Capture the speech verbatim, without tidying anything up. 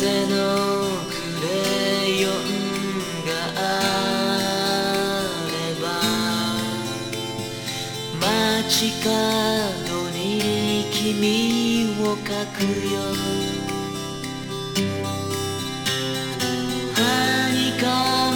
風のクレヨンがあれば街角に君を描くよ。はにか